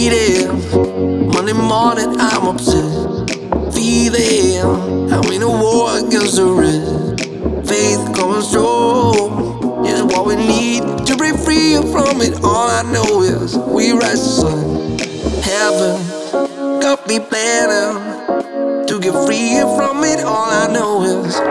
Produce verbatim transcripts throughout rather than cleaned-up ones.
Beating, Monday morning I'm obsessed. Feeding, I'm in a war against the rest. Faith coming strong is what we need to break free from it. All I know is we rise to sun. Heaven got me planning to get free from it. All I know is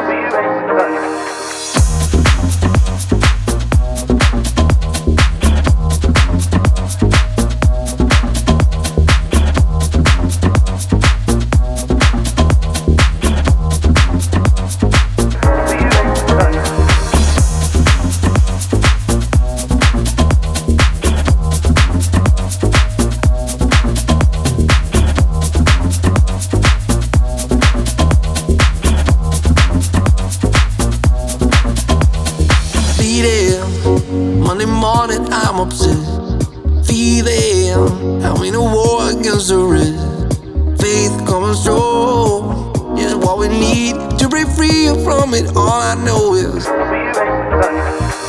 Monday morning I'm obsessed. Feeding, I'm in a war against the rest. Faith coming strong is what we need to break free from it. All I know is